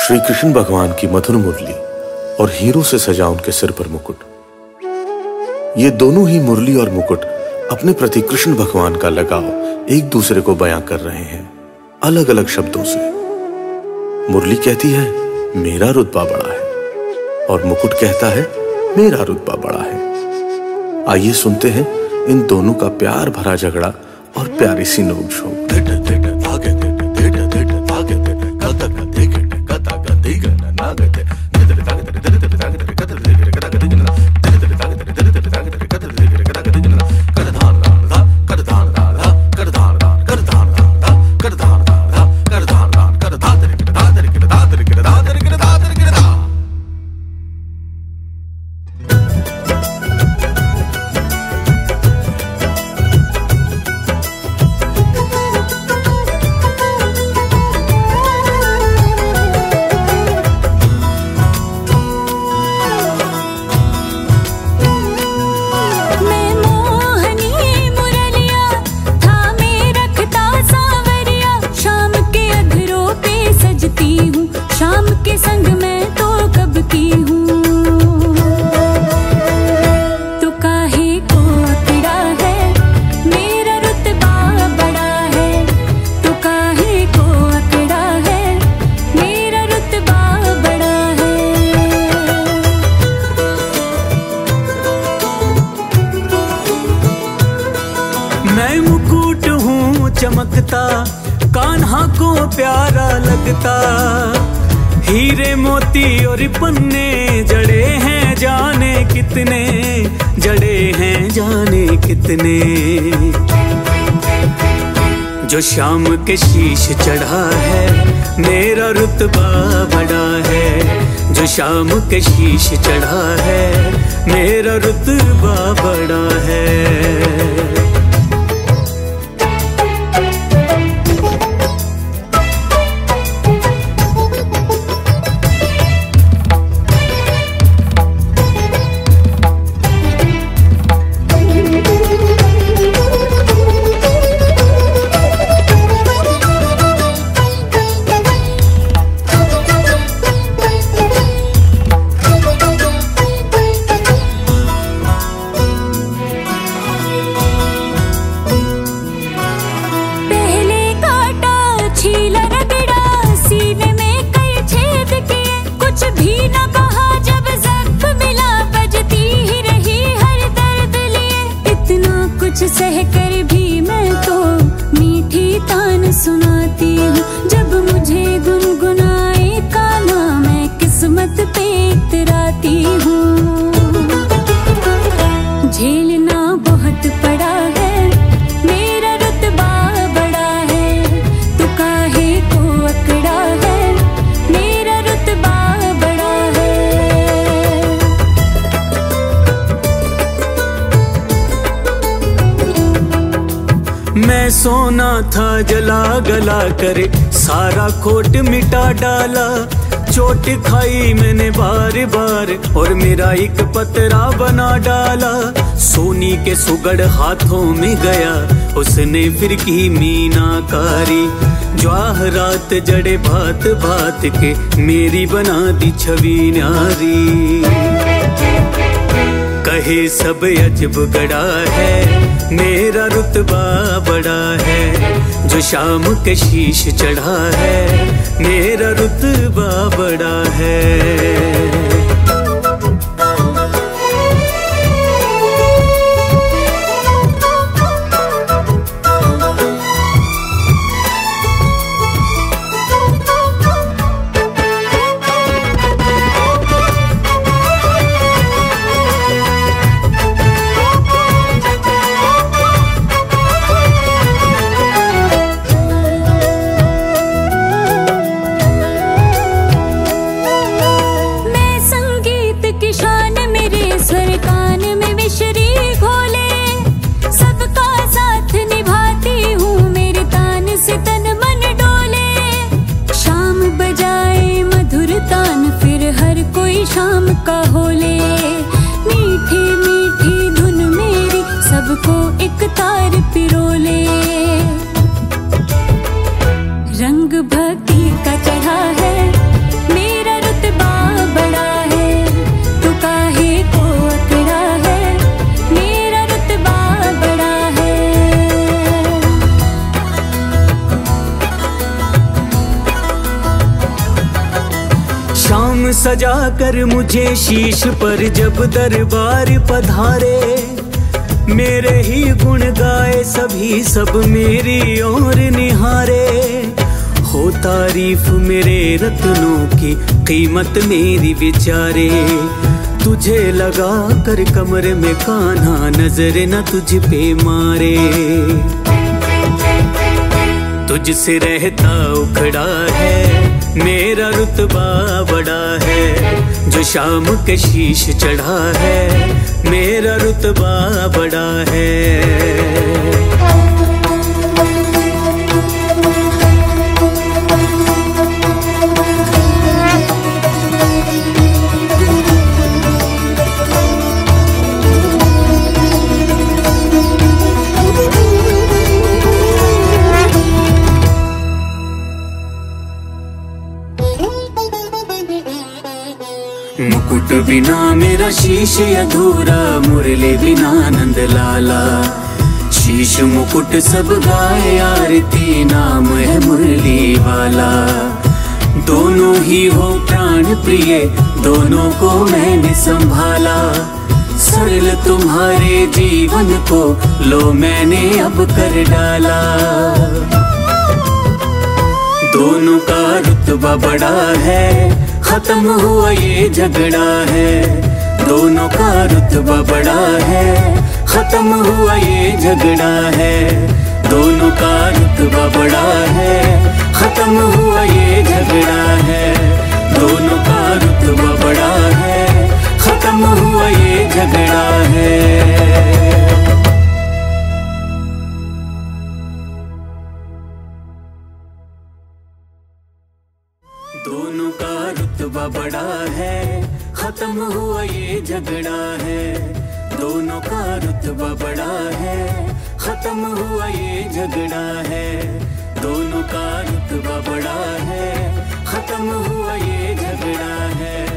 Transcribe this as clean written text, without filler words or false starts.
श्री कृष्ण भगवान की मधुर मुरली और हीरों से सजा उनके सिर पर मुकुट। ये दोनों ही मुरली और मुकुट अपने प्रति कृष्ण भगवान का लगाव एक दूसरे को बयां कर रहे हैं अलग अलग शब्दों से। मुरली कहती है मेरा रुतबा बड़ा है और मुकुट कहता है मेरा रुतबा बड़ा है। आइए सुनते हैं इन दोनों का प्यार भरा झगड़ा और प्यारी सी नोक-झोंक। शाम के संग मैं तो कब की हूँ, तो काहे को अकड़ा है मेरा रुतबा बड़ा है, तो काहे को अकड़ा है मेरा रुतबा बड़ा है। मैं मुकुट हूँ चमकता, कान्हा को प्यारा लगता, हीरे मोती और पन्ने जड़े हैं जाने कितने, जड़े हैं जाने कितने। जो शाम के शीश चढ़ा है मेरा रुतबा बड़ा है, जो शाम के शीश चढ़ा है मेरा रुतबा बड़ा है। सह कर भी मैं तो मीठी तान सुनाती हूँ, जब मुझे गुनगुनाए कान्हा मैं किस्मत पे इतराती हूँ। झेलना बहुत पड़ा है मेरा रुतबा बड़ा है, तो काहे को अकड़ा है मेरा रुतबा बड़ा है। मैं सोना था जला गला करे सारा खोट मिटा डाला, चोट खाई मैंने बार बार और मेरा एक पतरा बना डाला। सोनी के सुगड़ हाथों में गया उसने फिर की मीनाकारी, जवाहरात जड़े भात भात के मेरी बना दी छवि न्यारी। कहे सब अजब गड़ा है मेरा रुतबा बड़ा है, जो शाम के शीश चढ़ा है मेरा रुतबा बड़ा है। शाम का होले मीठी मीठी धुन मेरी सबको एक तार पिरोले। रंग भक्ति का चढ़ा है सजा कर मुझे शीश पर जब दरबार पधारे, मेरे ही गुण गाए सभी सब मेरी ओर निहारे। हो तारीफ मेरे रत्नों की कीमत मेरी विचारे, तुझे लगा कर कमरे में कान्हा नजर न तुझ पे मारे। तुझसे रहता उखड़ा है मेरा रुतबा बड़ा है, जो शाम के शीश चढ़ा है मेरा रुतबा बड़ा है। मुकुट बिना मेरा शीश अधूरा, मुरली बिना नंद लाला। शीश मुकुट सब गाए आरती, नाम है मुरली वाला। दोनों ही हो प्राण प्रिय, दोनों को मैंने संभाला। सरल तुम्हारे जीवन को लो मैंने अब कर डाला। दोनों का रुतबा बड़ा है, खत्म हुआ ये झगड़ा है। दोनों का रुतबा बड़ा है, खत्म हुआ ये झगड़ा है। दोनों का रुतबा बड़ा है, खत्म हुआ ये झगड़ा है। दोनों का रुतबा बड़ा है, खत्म हुआ ये झगड़ा है। दोनों का रुतबा बड़ा है, खत्म हुआ ये झगड़ा है। दोनों का रुतबा बड़ा है, खत्म हुआ ये झगड़ा है। दोनों का रुतबा बड़ा है, खत्म हुआ ये झगड़ा है।